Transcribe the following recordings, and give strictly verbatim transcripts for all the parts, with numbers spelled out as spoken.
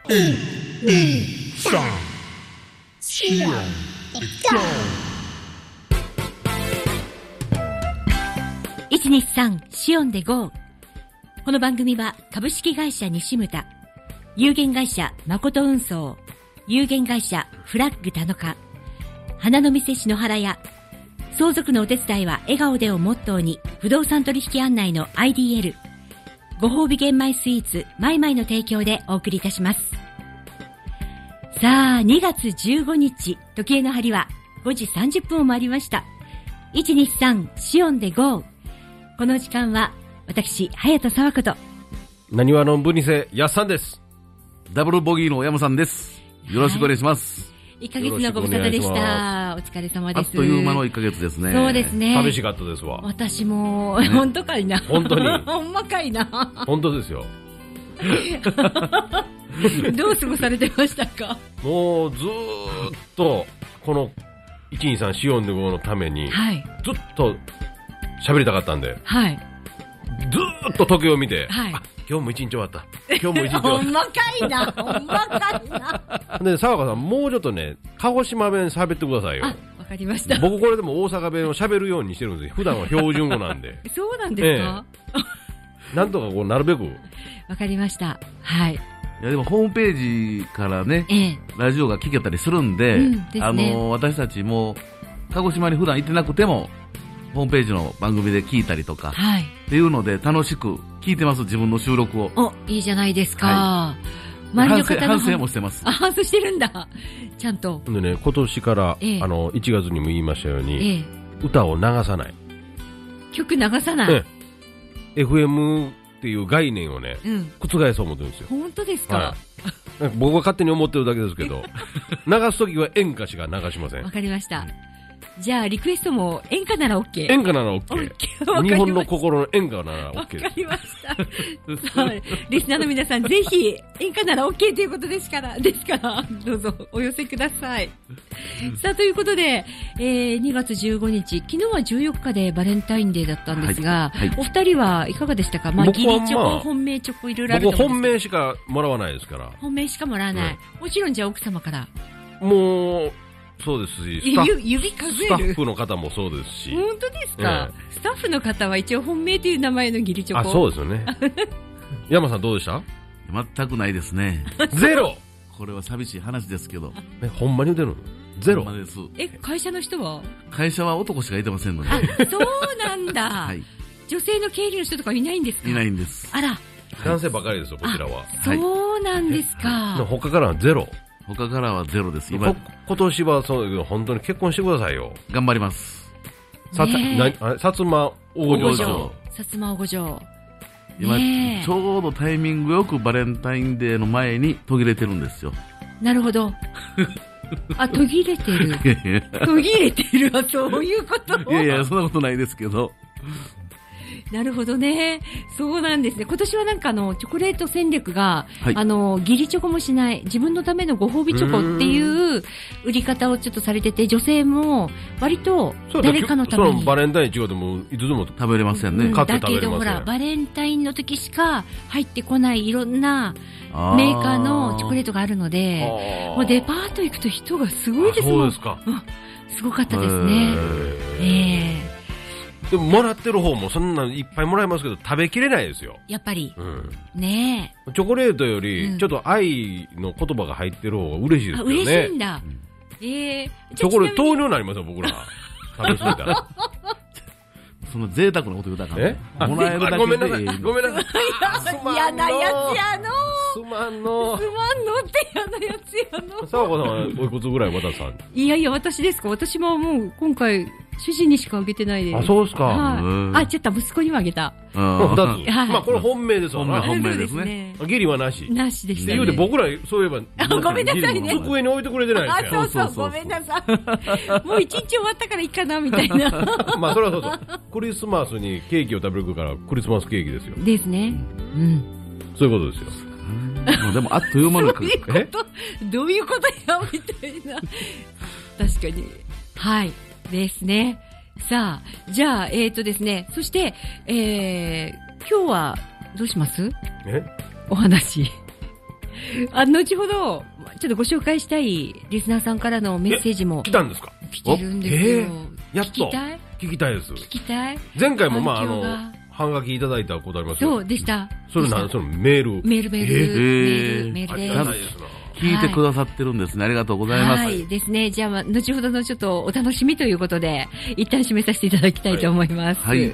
いち、に、さん、しよん、 いちにさんシオンで ゴー。 この番組は株式会社西牟田、有限会社誠運送、有限会社フラッグ田中、花の店篠原屋、相続のお手伝いは笑顔でをモットーに不動産取引案内の アイディーエル、 ご褒美玄米スイーツマイマイの提供でお送りいたします。さあにがつじゅうごにち、時計の針はごじさんじゅっぷんを回りました。いちにさんシオンで ゴー。 この時間は私早田沢子となにわのぶにせやっさんです。 ダブルボギーの山さんです。よろしくお願いします。 いっかげつのご無沙汰でした。お疲れ様です。 あっという間のいっかげつですね。 そうですね。 寂しかったですわ。 私も、ね、本当かいな。 本当に。 ほんまかいな。 本当ですよ。 どう過ごされてましたか？ もうずーっとこのいちにさんシオンで ゴー のために、はい、ずっと喋りたかったんで、はい、ずーっと時計を見て、はい、あ、今日も一日終わった。今日も一日終わった。 ほんまかいな。ほんまかいな。 で、沢川さん、もうちょっとね、鹿児島弁喋ってくださいよ。 あ、わかりました。 僕これでも大阪弁を喋るようにしてるんですよ。普段は標準語なんで。 そうなんですか？ ええ、なんとかこう、なるべく。 わかりました。はい。 いやでもホームページからね、ええ、ラジオが聞けたりするんで、うんですね、あの私たちも鹿児島に普段行ってなくてもホームページの番組で聞いたりとか、はい、っていうので楽しく聞いてます。自分の収録を。 お、いいじゃないですか。はい、周りの方の反省もしてます。 あ、反省してるんだ。ちゃんと。 でね、今年から、ええ、あのいちがつにも言いましたように、ええ、歌を流さない。 曲流さない。ええ、エフエムっていう概念をね、うん、覆そう思ってるんですよ。 本当ですか？はい、 僕は勝手に思ってるだけですけど、流すときは演歌しか流しません。 わかりました。じゃあリクエストも演歌なら OK。 演歌なら OK。日本の心の演歌なら OK です。 わかりました。さあ、リスナーの皆さんぜひ演歌なら OK ということですから、ですからどうぞお寄せください。さあということで、えー、にがつじゅうごにち、昨日はじゅうよっかでバレンタインデーだったんですが、はいはい、お二人はいかがでしたか？まあ、義理チョコ、まあ、本命チョコいろいろあると思うんですけど。 僕本命しかもらわないですから。 本命しかもらわない。うん、もちろんじゃあ奥様から。 もう。そうですし、スタッフ、 指数えるスタッフの方もそうですし。 本当ですか？ええ、スタッフの方は一応本命という名前の義理チョコ。 あ、そうですよね。山さんどうでした？ 全くないですね。 ゼロ。 これは寂しい話ですけど。 え、ほんまに出るの？ゼロ。 ほんまです。 え、会社の人は？ 会社は男しかいてませんので。 あ、そうなんだ。はい。女性の経理の人とかいないんですか？ いないんです。 あら。 男性ばかりですよ、こちらは。 そうなんですか。 他からはゼロ。 他からはゼロです。今今年はそうだけど本当に結婚してくださいよ。 頑張ります。 さつ、な、あ、薩摩大御城。 薩摩大御城。 今ちょうどタイミングよくバレンタインデーの前に途切れてるんですよ。 なるほど。あ、途切れてる。途切れてるはそういうこと。 いやいや、そんなことないですけど。 なるほどね。そうなんですね。今年はなんかあのチョコレート戦略が、はい、あの義理チョコもしない、自分のためのご褒美チョコっていう売り方をちょっとされてて、女性も割と誰かのために。 そのバレンタイン違うでもいつでも食べれませんね。うん、 買って食べれません。だけどほらバレンタインの時しか入ってこないいろんなメーカーのチョコレートがあるので、もうデパート行くと人がすごいですもん。 そうですか。 うん、すごかったですね。ええー。 でももらってる方もそんないっぱいもらえますけど食べきれないですよ。 やっぱり、うん、ねえ。チョコレートよりちょっと愛の言葉が入ってる方が嬉しいですよね。 あ、嬉しいんだ。うん、ええー。 チョコレート糖尿になりますよ僕ら。食べ過ぎたら。 その贅沢なこと言うたから。 え？ もらえるだけで。 ごめんなさい。ごめんなさい。 嫌なやつやの。 すまんの。 すまんのって嫌なやつやの。 さあこさんはおいくつぐらい渡さん？ いやいや私ですか。私ももう今回主人にしかあげてないです。 あ、そうですか。 はい。あ、ちょっと息子にもあげた。 二つ。まあこれ本命ですわな。 本命ですね。 義理はなし。 なしでしたね。 言うて僕らそういえばごめんなさいね。 机に置いてくれてないですよ。 あ、そうそうごめんなさい。もう一日終わったからいいかなみたいな。 まあそれはそうそう。クリスマスにケーキを食べるからクリスマスケーキですよ。 ですね。うん。 そういうことですよ。 でもあっという間に。 どういうこと？どういうことやみたいな。確かに。はい。ですね。さあ、じゃあ、えーとですね、そして、えー、今日は、どうします？ え？ お話。 あ、後ほど、ちょっとご紹介したいリスナーさんからのメッセージも。 来たんですか？ 来てるんですよ。えー、 やっと。 聞きたい？ 聞きたいです。 聞きたい？ 前回もまあ、あの、半書きいただいたことありますよ。 そうでした。 それなん、そのメール。 メール、メール。メール、メールです。ありがたいですな。 聞いてくださってるんですね。ありがとうございます。 はいですね。じゃあ、まあ、後ほどのちょっとお楽しみということで、一旦締めさせていただきたいと思います。はい。はい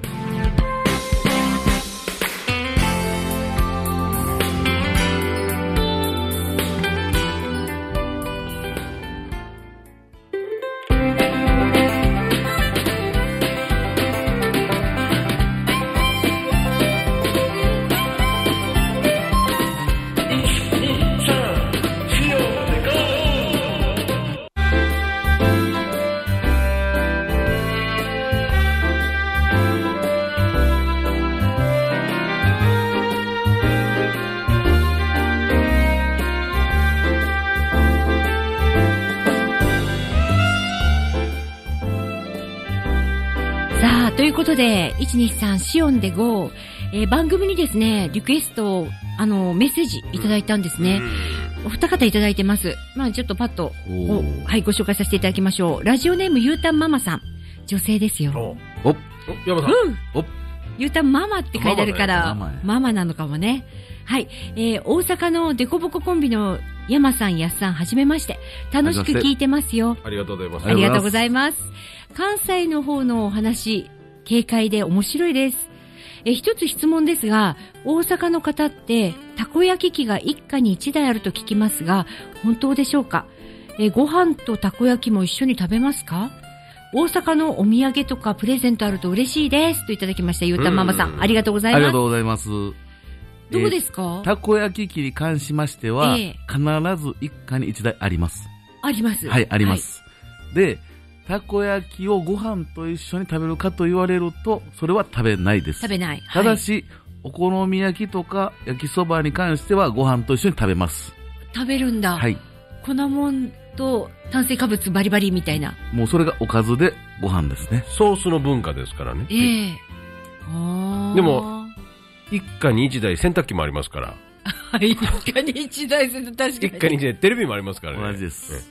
ということで、いちにさんシオンでゴー、えー、番組にですね、リクエスト、あの、メッセージいただいたんですね。お二方いただいてます。まあちょっとパッと、はい、ご紹介させていただきましょう。ラジオネームゆうたんママさん。女性ですよ。 お、お、山さん。うん。 お、ゆうたんママって書いてあるから、ママ、ママなのかもね。はい、えー、大阪のデコボココンビの山さん、やっさん、はじめまして。楽しく聞いてますよ。 ありがとうございます。 ありがとうございます。関西の方のお話、軽快で面白いです。え、一つ質問ですが、大阪の方って、たこ焼き器が一家に一台あると聞きますが、本当でしょうか？え、ご飯とたこ焼きも一緒に食べますか？大阪のお土産とかプレゼントあると嬉しいです。といただきました。ゆうたんママさん、ありがとうございます。 ありがとうございます。どうですか？ たこ焼き器に関しましては、えー、必ず一家に一台あります。 あります。 はい、あります。はい、で、たこ焼きをご飯と一緒に食べるかと言われると、それは食べないです。 食べない。 ただし、はい、お好み焼きとか焼きそばに関してはご飯と一緒に食べます。 食べるんだ。 はい。 粉もんと炭水化物バリバリみたいな。 もうそれがおかずでご飯ですね。 ソースの文化ですからね。 ええー。あでも、一家に一台洗濯機もありますから。 一家に一台洗濯機、確かに。 一家に一台テレビもありますからね。 同じです。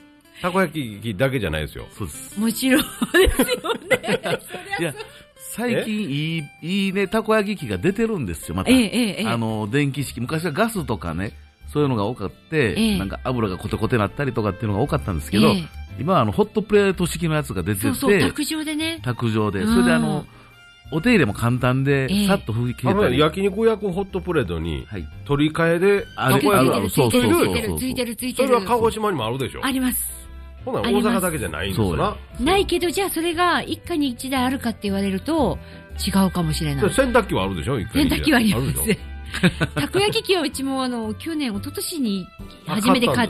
たこ焼きだけじゃないですよ。 そうです。 もちろんですよね。 いや、最近いい、いいね、たこ焼き器が出てるんですよ、また。 ええええ、 あの、電気式。昔はガスとかね、そういうのが多かって、ええ、なんか油がコテコテなったりとかっていうのが多かったんですけど、ええ、今はあの、ホットプレート式のやつが出てて、そうそう、卓上でね。 卓上で。それであの、お手入れも簡単で、ええ、さっと拭き切れたり。 焼肉焼くホットプレートに、はい、取り替えで、 たこ焼きがついてる、ついてる、ついてる、ついてる。 それは鹿児島にもあるでしょ？ あります。 ほな、大阪だけじゃないんですよな。 ないけど、じゃあそれが一家に一台あるかって言われると、違うかもしれない。 洗濯機はあるでしょ？一家に一台。 洗濯機はあります。たこ焼き器はうちもあの、去年、一昨年に初めて買って。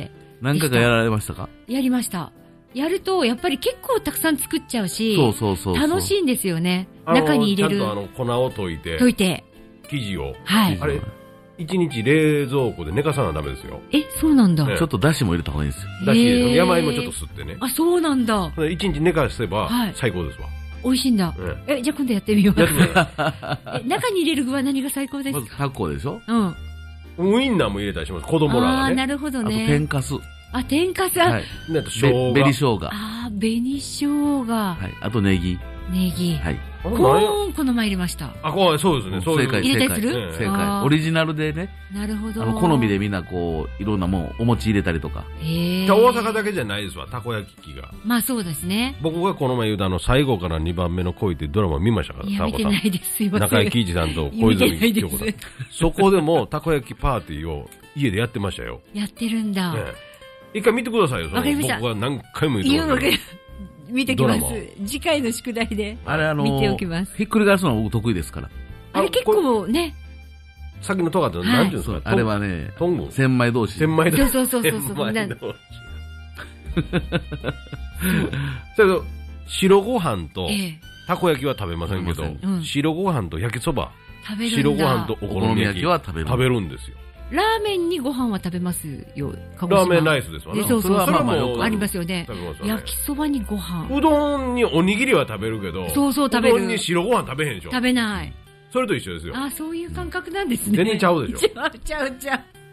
何回かやられましたか？ やりました。やると、やっぱり結構たくさん作っちゃうし、 そうそうそう。 楽しいんですよね。中に入れる。 ちゃんとあの、粉を溶いて。 溶いて。 生地を。 はい。 あれ、一日冷蔵庫で寝かさなダメですよ。 え、そうなんだ。 ちょっとだしも入れた方がいいんですよ。 だし、山芋もちょっと吸ってね。 あ、そうなんだ。 一日寝かせば、最高ですわ。 美味しいんだ。え、じゃあ今度やってみよう。中に入れる具は何が最高ですか？ まずタコでしょ？ うん。 ウインナーも入れたりします。子供らがね。 あ、なるほどね。 あと天かす。 あ、天かす。はい。 あと生姜。 紅生姜。 あ、紅生姜。はい。 あとネギ。 ネギ。 はい。 コーン、この前入れました。 あ、こう、そうですね。 正解、 入れたりする？ 正解。オリジナルでね。 なるほど。 あの、好みでみんなこう、いろんなもん、お餅入れたりとか。 へえ。 大阪だけじゃないですわ、たこ焼き器が。 まあそうですね。 僕がこの前言うたあの、最後からにばんめの恋ってドラマ見ましたから、 いや、見てないです。 中井貴一さんと小泉京子さん。そこでも、たこ焼きパーティーを家でやってましたよ。 やってるんだ。 一回見てくださいよ、その僕が何回も言ってます。 見てきます。次回の宿題で見ておきます。 ひっくり返すのは僕得意ですから。 あれ結構ね。 さっきのトガって何ていうんですか？ あれはね、 トング。 千枚同士。 千枚同士。 そうそうそうそう。千枚同士。 だけど、白ご飯と、たこ焼きは食べませんけど、白ご飯と焼きそば、白ご飯とお好み焼きは食べるんですよ。 ラーメンにご飯は食べますよ。 ラーメンライスですわね。 そうそう。それはもうありますよね。焼きそばにご飯。 うどんにおにぎりは食べるけど、 そうそう食べる。 うどんに白ご飯食べへんでしょ。 食べない。 それと一緒ですよ。 あ、そういう感覚なんですね。 全然ちゃうでしょ。 ちゃうちゃうちゃう。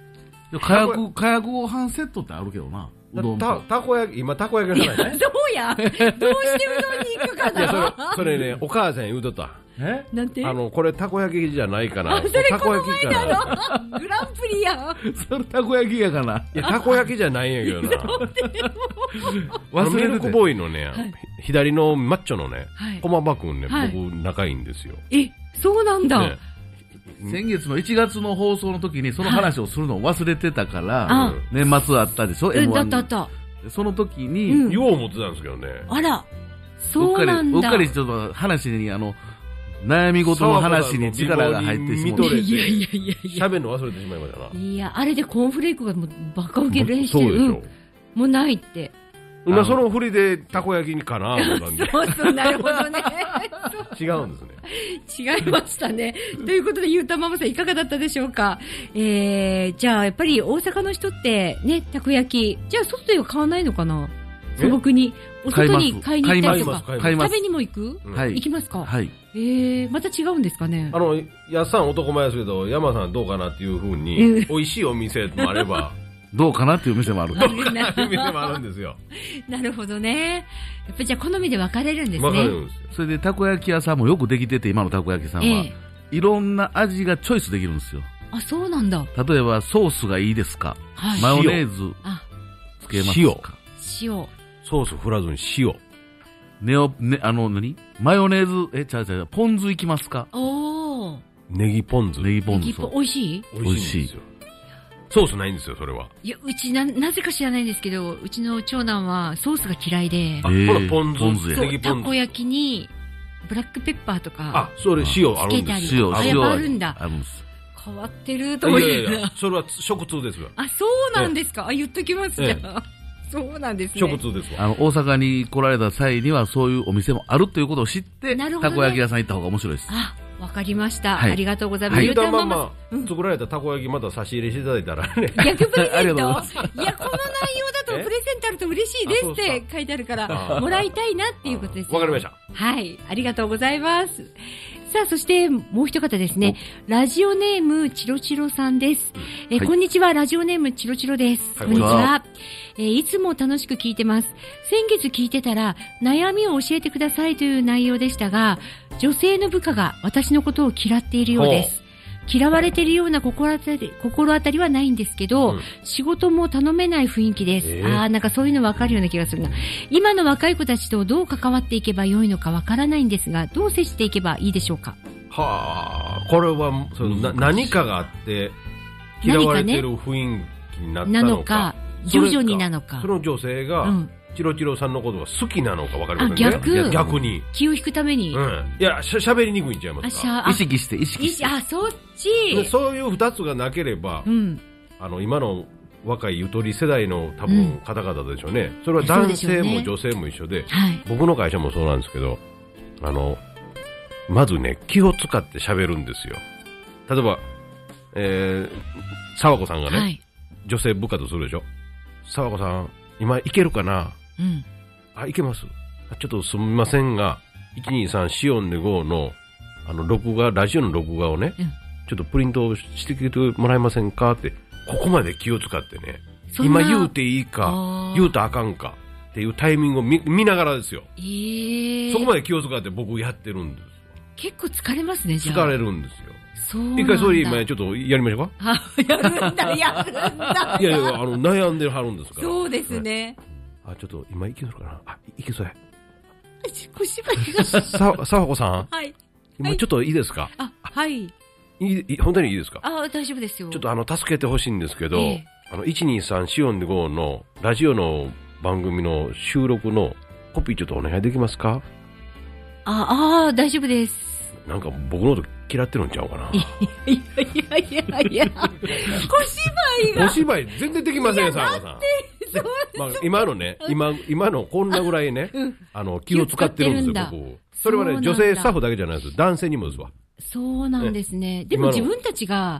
かやく、かやくご飯セットってあるけどな。うどんた、たこ焼き、今たこ焼きの話ね。 そうや。どうしてうどんに行くかな。いや、 それ、それね、お母さん言うとった。 えなんてあの、これたこ焼きじゃないかな。 あ、それたこ焼きかな。グランプリやん。 それたこ焼きやかな。 いや、たこ焼きじゃないんやけどな。 忘れミルクボーイのね、左のマッチョのね、駒場くんね、僕仲いいんですよ。 え、そうなんだ。 先月のいちがつの放送の時にその話をするのを忘れてたから、年末あったでしょ、エムワンだったあった。 その時に、 よう思ってたんですけどね。 あら、そうなんだ。 うっかりちょっと話に、あの、悩み事の話に力が入ってしまって。 いやいやいやいや。喋るの忘れてしまいましたな。 いや、あれでコーンフレークがもうバカウケ練習。 そうでしょ。 もうないって。 今その振りでたこ焼きにかなそうそう、なるほどね。 違うんですね。 違いましたね。ということで、ゆうたママさんいかがだったでしょうか。えー、じゃあやっぱり大阪の人ってね、たこ焼き、じゃあ外では買わないのかな、素朴に。お外に買いに行ったりとか、食べにも行く、はい、行きますか。 はい。 えー、また違うんですかね。 あの、やっさん男前ですけど、山さんどうかなっていうふうに、美味しいお店もあれば、 どうかなっていう店もある。 どうかなっていう店もあるんですよ。 なるほどね。やっぱりじゃあ好みで分かれるんですね。 分かれるんですよ。 それでたこ焼き屋さんもよくできてて、今のたこ焼きさんは、ええ、いろんな味がチョイスできるんですよ。 あ、そうなんだ。 例えばソースがいいですか、はい、マヨネーズつけますか。 塩。塩。 ソース振らずに塩。 ねお、ね、あの、何マヨネーズ、え、ちゃうちゃう、ポン酢いきますか。 おー。 ネギポン酢。 ネギポン酢。 美味しい？ 美味しいんですよ。ソースないんですよ、それは。 いや、うちな、なぜか知らないんですけど、うちの長男はソースが嫌いで。 あ、ほら、ポン酢。ポン酢ネギポン酢。たこ焼きに、ブラックペッパーとか。 あ、それ塩あるんです。 塩、 塩あるんだ。 あるんです。 変わってると思いながら。いやいや、 それは食通ですよ。 あ、そうなんですか。あ、言っときますじゃあ。そうなんですね。 食通ですわ。 あの、大阪に来られた際には、そういうお店もあるということを知って、たこ焼き屋さん行った方が面白いです。 あ、わかりました。ありがとうございます。 ゆうたまま作られたたこ焼きまた差し入れしていただいたらね。 逆プレゼントいや、この内容だとプレゼントあると嬉しいですって書いてあるから、もらいたいなっていうことです。 わかりました。 はい。ありがとうございます。さあ、そしてもう一方ですね。ラジオネームチロチロさんです。え、こんにちは。ラジオネームチロチロです。こんにちは。えー、いつも楽しく聞いてます。先月聞いてたら、悩みを教えてくださいという内容でしたが、女性の部下が私のことを嫌っているようです。嫌われているような心当たり、心当たりはないんですけど、うん、仕事も頼めない雰囲気です。えー、ああ、なんかそういうの分かるような気がするな。今の若い子たちとどう関わっていけばよいのか分からないんですが、どう接していけばいいでしょうか。 はあ、これはそのな何かがあって嫌われてる雰囲気になったのか、なのか徐々になのか、 その女性が、うん、チロチロさんのことが好きなのか分かりませんね。 逆逆に気を引くために、 うん、いやしゃべりにくいんちゃいますか。 意識して意識して、 あ、そっち。 そういう二つがなければ、 うん、 あの今の若いゆとり世代の多分方々でしょうね、うん、それは男性も女性も一緒で、 はい、 僕の会社もそうなんですけど、あのまずね、気を使って喋るんですよ。例えば、えー、沢子さんがね、はい、女性部下とするでしょ。沢子さん、今いけるかな。 うん。 あ、いけます。ちょっとすみませんが、いちにさんよんでごの、あの、録画、ラジオの録画をね、うん、ちょっとプリントしてきてもらえませんかって、ここまで気を使ってね、今言うていいか、言うたらあかんかっていうタイミングを 見, 見ながらですよ。 えー、 そこまで気を使って僕やってるんです。 結構疲れますね、じゃあ。 疲れるんですよ。 そうなんだ。 一回それ今ちょっとやりましょうか。 あ、やるんだ、やるんだ。 いやいや、あの、悩んではるんですから。 そうですね。 あ、ちょっと今いけるかな。あ、いけそうや。 小芝居が。 さ、さわこさん。 はい。 今ちょっといいですか。 あ、はい。 いい、本当にいいですか。 あ、大丈夫ですよ。 ちょっとあの、助けてほしいんですけど、 えー、あの、いちにさんよんでごのラジオの番組の収録のコピーちょっとお願いできますか。 ああ、大丈夫です。 なんか僕のこと嫌ってるんちゃうかな。 いやいやいやいや、小芝居が。 小芝居全然できません、さあさん。まあ、今のね、今、今のこんなぐらいね、うん、あの、気を使ってるんですよ、僕。それはね、女性スタッフだけじゃないです。男性にもですわ。 そうなんですね。でも自分たちが、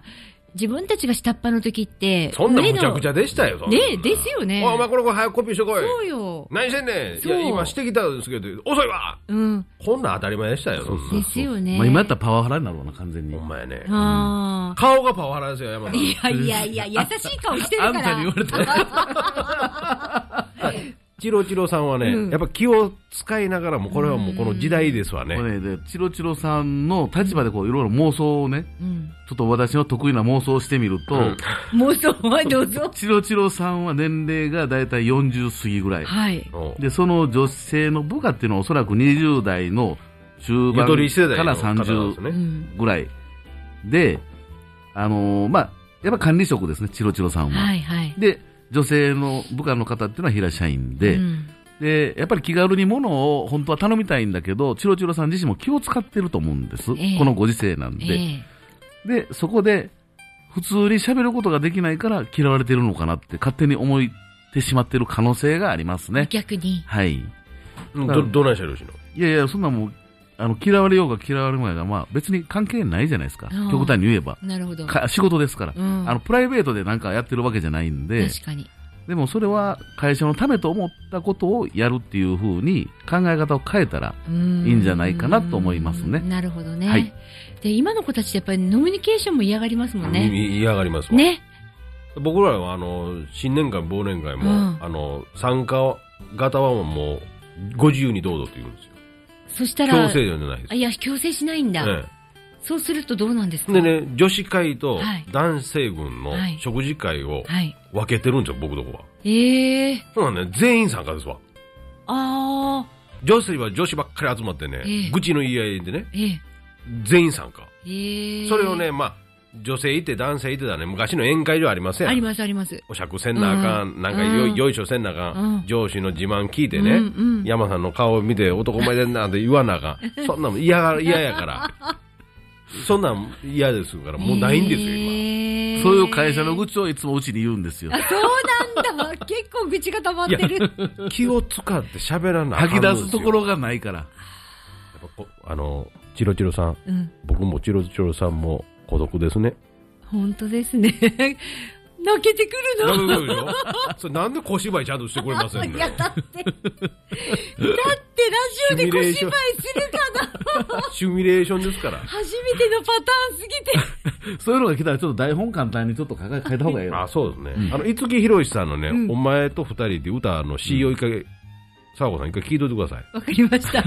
自分たちが下っ端の時って、 そんなむちゃくちゃでしたよ、そんな。 ねですよね。 お前これこれ早くコピーしてこい。 そうよ。 何してんねん。いや、今してきたんですけど、遅いわ。うん。こんなん当たり前でしたよ、そんな。 ですよね。 まあ今やったらパワハラになるわな、完全に。 ほんまやね。ああ。顔がパワハラですよ、山田。 いやいやいや、優しい顔してるから。あんたに言われた。 チロチロさんはね、うん、やっぱ気を使いながらも、これはもうこの時代ですわね。これね、チロチロさんの立場でこういろいろ妄想をね、うん、ちょっと私の得意な妄想をしてみると、うん、 妄想はどうぞ。 チロチロさんは年齢がだいたいよんじゅう過ぎぐらい。はい。で、その女性の部下っていうのはおそらくにじゅう代の中盤からさんじゅうぐらいで、あのー、まあ、やっぱ管理職ですね、チロチロさんは。はいはい。で、女性の部下の方っていうのは平社員で、うん、で、やっぱり気軽に物を本当は頼みたいんだけど、チロチロさん自身も気を使ってると思うんです。えー、このご時世なんで、えー。で、そこで、普通に喋ることができないから嫌われてるのかなって勝手に思ってしまってる可能性がありますね。 逆に。 はい。 ど、どないしゃるしの？ いやいや、そんなもう、あの、嫌われようが嫌われまいが、まあ別に関係ないじゃないですか。極端に言えば。 なるほど。 仕事ですから、うん。あの、プライベートでなんかやってるわけじゃないんで。 確かに。 でもそれは会社のためと思ったことをやるっていう風に考え方を変えたらいいんじゃないかなと思いますね。 なるほどね。はい。で、今の子たちってやっぱりノミニケーションも嫌がりますもんね。 嫌がりますわ。ね。僕らはあの、新年会、忘年会も、うん、あの、参加型はもう、ご自由にどうぞって言うんですよ。 そしたら、 強制じゃないです。 いや、強制しないんだ。ね、そうするとどうなんですか？ でね、女子会と男性軍の食事会を分けてるんですよ、僕とこは。ええー。そうなんね、全員参加ですわ。ああ。女子は女子ばっかり集まってね、えー、愚痴の言い合いでね、えー、全員参加。えー、それをね、まあ、女性いて男性いてだね、昔の宴会場ありますやん。 ありますあります。 お酌せんなあかん、うん、なんかよ、うん、よいしょせんなあかん、うん、上司の自慢聞いてね、うんうん、山さんの顔を見て男前でんなって言わなあかん。そんなも嫌が、嫌やから。そんなん嫌ですから、もうないんですよ、今。 そういう会社の愚痴をいつもうちに言うんですよ。 そうなんだ。結構愚痴が溜まってる。 気を使って喋らない。 吐き出すところがないから。やっぱこあの、チロチロさん、うん、僕もチロチロさんも孤独ですね。 本当ですね。泣けてくるの。 なそれなんで小芝居ちゃんとしてくれませんね。 いや、だって、だってラジオで小芝居するかな。 シミュレーションですから。 初めてのパターンすぎて。 そういうのが来たらちょっと台本簡単にちょっと書いた方がいいよ。 あ、そうですね。うん、あの、五木ひろしさんのね、うん、お前と二人で歌の シー を一回、さわこさん一回聞いといてください。 わかりました。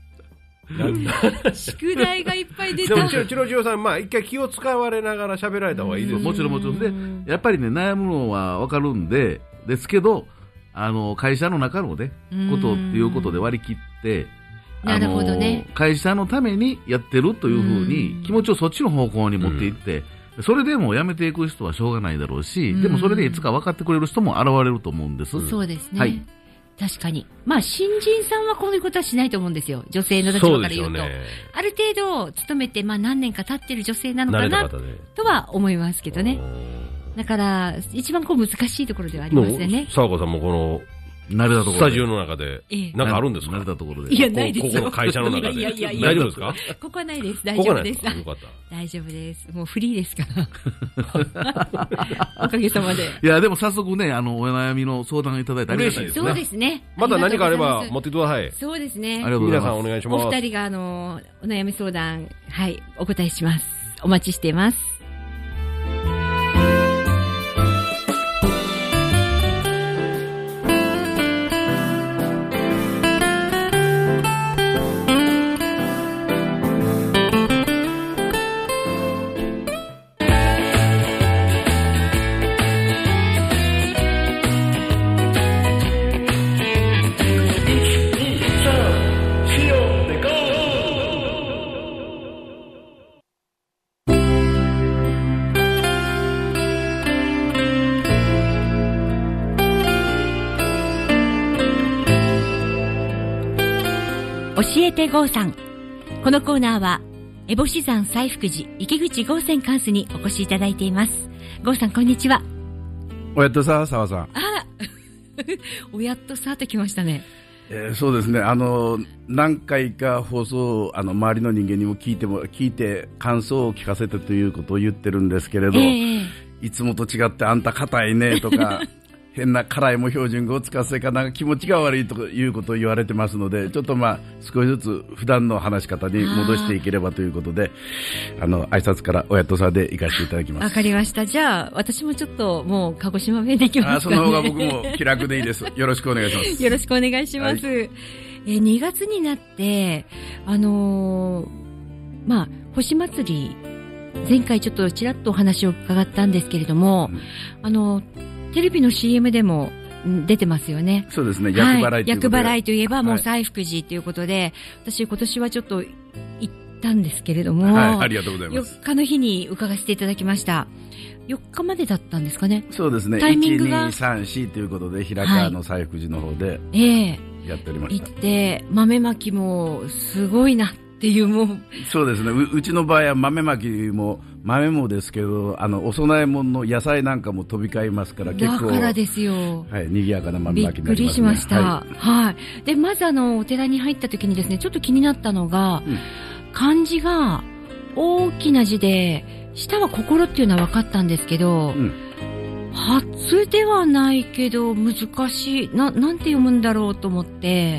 宿題がいっぱい出た。 でも、チロチロチロさん、まあ、一回気を使われながら喋られた方がいいです。 もちろんもちろん。で、やっぱりね、悩むのはわかるんで、ですけど、あの、会社の中のね、ことっていうことで割り切って、 なるほどね。 会社のためにやってるというふうに、気持ちをそっちの方向に持っていって、それでも辞めていく人はしょうがないだろうし、でもそれでいつか分かってくれる人も現れると思うんです。 そうですね。はい。確かに。まあ、新人さんはこういうことはしないと思うんですよ。女性の立場から言うと。ね、ある程度、勤めて、まあ、何年か経ってる女性なのかな、とは思いますけどね。だから、一番こう難しいところではありますよね。 沢子さんもこの、 慣れたところスタジオの中で、なんかあるんですか？ 慣れたところで。 いや、ないですよ。 ここの会社の中で。いやいやいや。大丈夫ですか？ ここはないです。大丈夫です。 よかった。 大丈夫です。もうフリーですから。おかげさまで。 いや、でも早速ね、あの、お悩みの相談いただいてありがたいですね。 そうですね。 また何かあれば持ってください。 そうですね。 ありがとうございます。 皆さんお願いします。 お二人が、あの、お悩み相談、はい、お答えします。お待ちしています。教えて郷さん。このコーナーは烏帽子山西福寺池口郷泉貫主にお越しいただいています。郷さん、こんにちは。 おやっとさ、澤さん。 あらおやっとさと来ましたね。 えー、そうですね。あの、何回か放送、あの、周りの人間にも聞いても、聞いて感想を聞かせてということを言ってるんですけれど、えー、いつもと違ってあんた硬いねとか、変な辛いも標準語を使わせかなんか気持ちが悪いということを言われてますので、ちょっとまあ少しずつ普段の話し方に戻していければということで、あの挨拶から親とさで行かせていただきます。 わかりました。じゃあ私もちょっともう鹿児島弁でいきますかね。 あ、その方が僕も気楽でいいです。よろしくお願いします。 よろしくお願いします。はい、えにがつになってあのー、まあ星祭り前回ちょっとちらっとお話を伺ったんですけれども、うん、あのテレビの シーエム でも出てますよね。 そうですね。厄払いということで、はい、 厄払いといえばもう西福寺ということで、はい、私今年はちょっと行ったんですけれども、 はい、ありがとうございます。 よっかの日に伺わせていただきました。よっかまでだったんですかね。 そうですね。 タイミングがいち、に、さん、よんということで平川の西福寺の方で、ええやっておりました。 行って豆まきもすごいなっていうもう。 そうですね。う, うちの場合は豆まきも豆もですけど、あのお供え物の野菜なんかも飛び交いますから、結構だからですよ。 はい、賑やかな豆まきになりますね。 びっくりしました。はい。はい、でまずあのお寺に入った時にですね、ちょっと気になったのが、うん、漢字が大きな字で下は心っていうのは分かったんですけど、うん、初ではないけど難しいな、なんて読むんだろうと思って。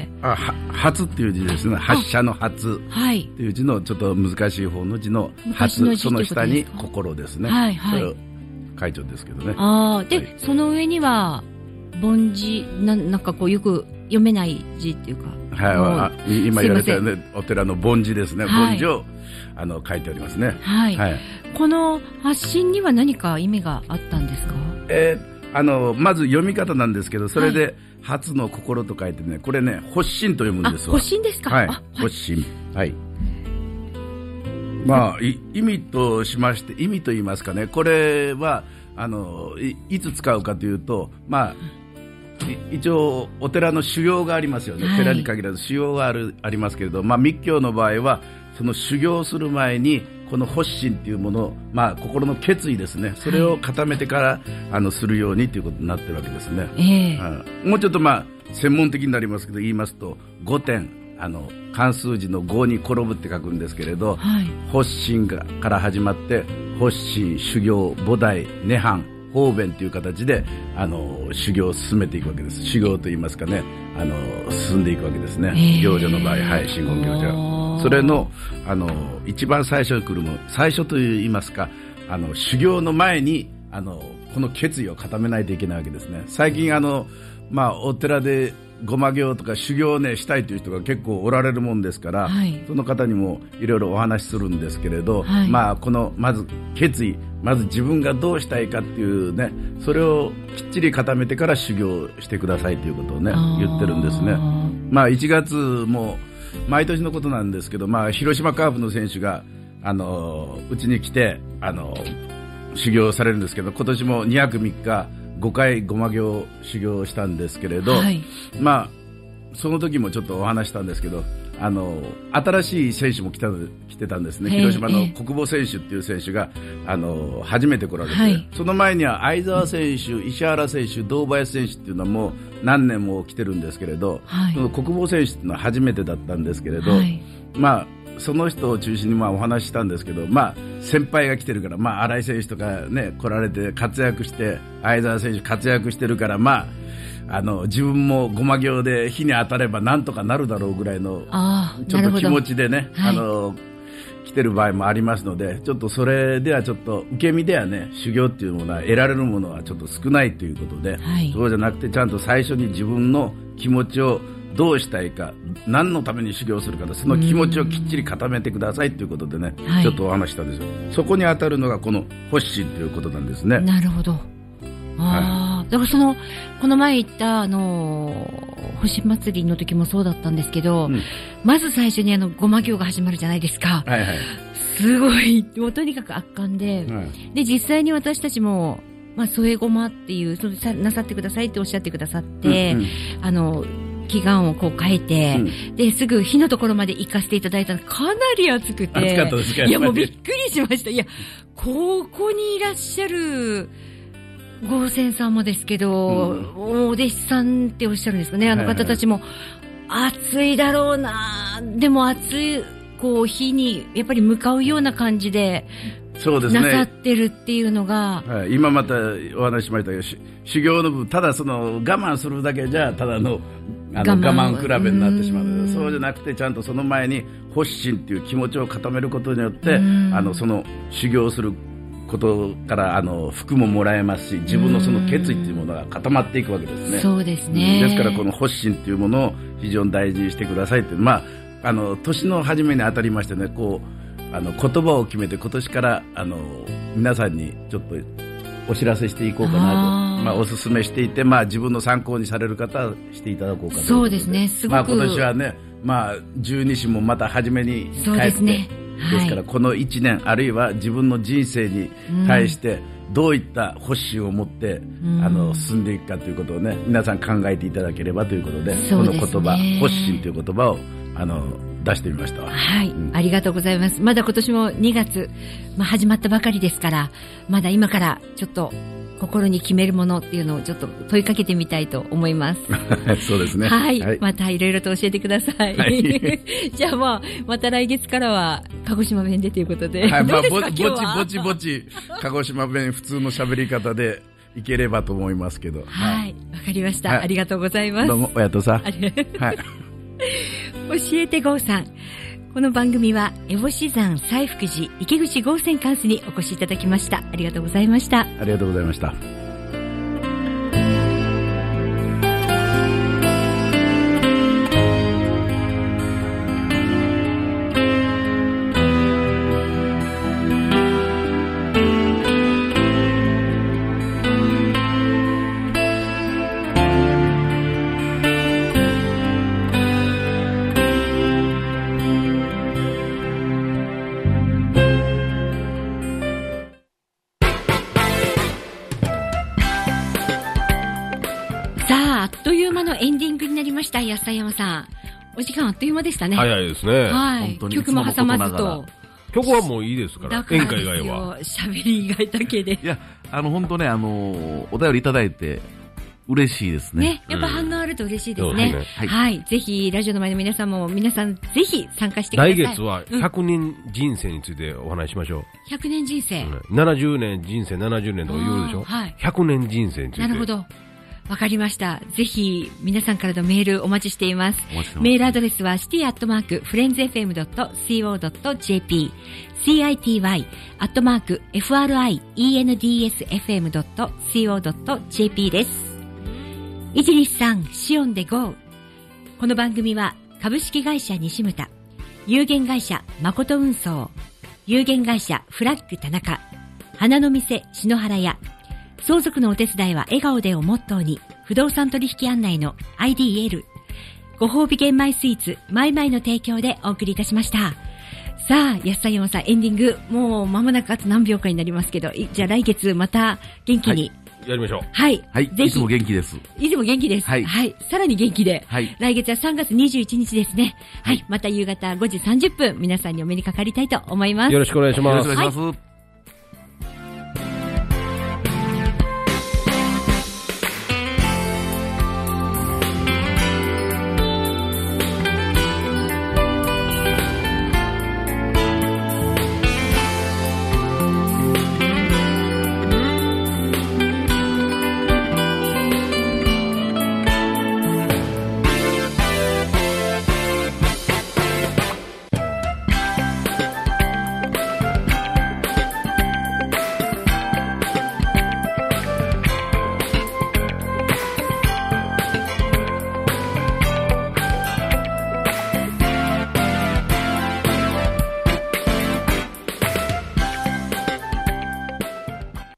あ、は初っていう字ですね。発射の初っていう字のちょっと難しい方の字の初、のその下に心ですね。はいはい。それ会長ですけどね。 ああ、で、はい、その上には凡字な、なんかこうよく読めない字っていうか。 はい、今言われたよね、お寺の凡字ですね。はい、凡字をあの書いておりますね。 はい。はい、この発信には何か意味があったんですか？ えー、あのまず読み方なんですけど、それで、はい、初の心と書いてね、これね、発心と読むんですわ。 発心ですか？ はい。発心。はい。まあ、い意味としまして、意味と言いますかね、これは、あの、い, いつ使うかというと、まあ、一応お寺の修行がありますよね、はい、寺に限らず修行があるありますけれど、まあ、密教の場合はその修行する前にこの発心というもの、まあ、心の決意ですね、それを固めてから、はい、あのするようにということになってるわけですね、えーうん、もうちょっと、まあ、専門的になりますけど言いますとごてん、あの漢数字のごに転ぶって書くんですけれど、はい、発心から始まって発心、修行、菩提、涅槃、方便という形であの修行を進めていくわけです。修行といいますかね、あの進んでいくわけですね、えー、行者の場合、はい、真言行者、それのあの一番最初に来るもの、最初といいますか、あの修行の前にあのこの決意を固めないといけないわけですね。最近あの、まあ、お寺でごま行とか修行を、ね、したいという人が結構おられるもんですから、はい、その方にもいろいろお話しするんですけれど、はい、まあ、このまず決意、まず自分がどうしたいかっていうね、それをきっちり固めてから修行してくださいということをね言ってるんですね。まあ、いちがつも毎年のことなんですけど、まあ、広島カープの選手があのうちに来てあの修行されるんですけど、今年もにはくみっかごかいごま行修行したんですけれど、はい、まあその時もちょっとお話したんですけど、あの新しい選手も来た来てたんですね。広島の国母選手っていう選手があの初めて来られて、はい、その前には相澤選手、石原選手、堂林選手っていうのはもう何年も来てるんですけれど、はい、その国母選手っていうのは初めてだったんですけれど、はい、まあその人を中心にまあお話ししたんですけど、まあ、先輩が来てるから、まあ、新井選手とか、ね、来られて活躍して相澤選手活躍してるから、まあ、あの自分もごま行で火に当たればなんとかなるだろうぐらいのちょっと気持ちでね、あの来てる場合もありますので、ちょっとそれではちょっと受け身ではね、修行っていうものは得られるものはちょっと少ないということで、はい、そうじゃなくてちゃんと最初に自分の気持ちをどうしたいか、何のために修行するか、その気持ちをきっちり固めてくださいということでね、はい、ちょっとお話したんですよ。そこに当たるのがこの発心ということなんですね。 なるほど。あ、はい、だからそのこの前言ったあの星祭りの時もそうだったんですけど、うん、まず最初にあのごま行が始まるじゃないですか、はいはい、すごいもうとにかく圧巻で、はい、で実際に私たちも、まあ、添えごまっていうそれなさってくださいっておっしゃってくださって、うんうん、あの祈願をこう変えて、うん、ですぐ火のところまで行かせていただいたらかなり暑くて、 暑かったですか？ いやもうびっくりしました。いやここにいらっしゃる豪泉さんもですけど、うん、お弟子さんっておっしゃるんですかね、あの方たちも、はいはい、 暑いだろうな。でも暑い、こう、日に、やっぱり向かうような感じで、そうですね。なさってるっていうのが。 はい、今またお話ししましたけど、修行の部分、ただその我慢するだけじゃ、ただの、あの我慢比べになってしまう。そうじゃなくて、ちゃんとその前に、発心っていう気持ちを固めることによって、あの、その修行することからあの服ももらえますし、自分のその決意というものが固まっていくわけですね。 そうですね。 ですからこの発心というものを非常に大事にしてくださいという、まあ、あの年の初めにあたりましてね、こうあの言葉を決めて今年からあの皆さんにちょっとお知らせしていこうかなと、あ、まあ、お勧めしていて、まあ、自分の参考にされる方はしていただこうかと。 そうですね。すごく、まあ、 今年はね、まあ、十二支もまた初めに帰って、そうですね。ですからこのいちねん、あるいは自分の人生に対してどういった発心を持って、うん、あの進んでいくかということをね、皆さん考えていただければということで、この言葉、発心という言葉をあの出してみました。 はい、うん、ありがとうございます。まだ今年もにがつ、まあ、始まったばかりですから、まだ今からちょっと心に決めるものっていうのをちょっと問いかけてみたいと思います。 そうですね。 はい。はい、またいろいろと教えてください。はい、じゃあまあ、また来月からは鹿児島弁でということで。 はい。まあ、ぼちぼちぼち、鹿児島弁普通の喋り方でいければと思いますけど。 はい。わかりました、はい。ありがとうございます。 どうも、おやとさん。はい。 教えて郷さん。この番組は、烏帽子山西福寺池口豪泉館スにお越しいただきました。ありがとうございました。 ありがとうございました。 安田山さん、お時間あっという間でしたね。 早いですね。 はい。曲も挟まずと。 曲はもういいですから。演歌以外は。 喋り以外だけで。 いや、あの、本当ね、あの、お便りいただいて、嬉しいですね。 ね。やっぱ反応あると嬉しいですね。うん、はい、はい。ぜひ、ラジオの前の皆さんも、皆さん、ぜひ参加してください。 来月は、ひゃくねん人生についてお話ししましょう。 ひゃくねん人生、 うん、ななじゅうねん人生、ななじゅうねんとか言うでしょ。はい。ひゃくねん人生について。 なるほど。わかりました。ぜひ、皆さんからのメールお待ちしています。メールアドレスは、シティアットマーク、フレンズエフエムドットシーオードットジェーピー、シーアイティーワイ、アットマーク、エフアールアイイーエヌディーエスエフエムドットシーオードットジェーピー です。いちにちさん、シオンで ゴー。この番組は、株式会社西牟田、有限会社誠運送、有限会社フラッグ田中、花の店篠原屋、相続のお手伝いは笑顔でをモットーに、不動産取引案内の アイディーエル。ご褒美玄米スイーツ、マイマイの提供でお送りいたしました。さあ、安田山さん、エンディング、もう間もなくあと何秒かになりますけど、じゃあ来月また元気に。 はい、やりましょう。 はい。 はい。ぜひ。いつも元気です。 いつも元気です。はい。はい。さらに元気で。はい。来月はさんがつにじゅういちにちですね。はい。はい、また夕方ごじさんじゅっぷん、皆さんにお目にかかりたいと思います。 よろしくお願いします。 よろしくお願いします。はい。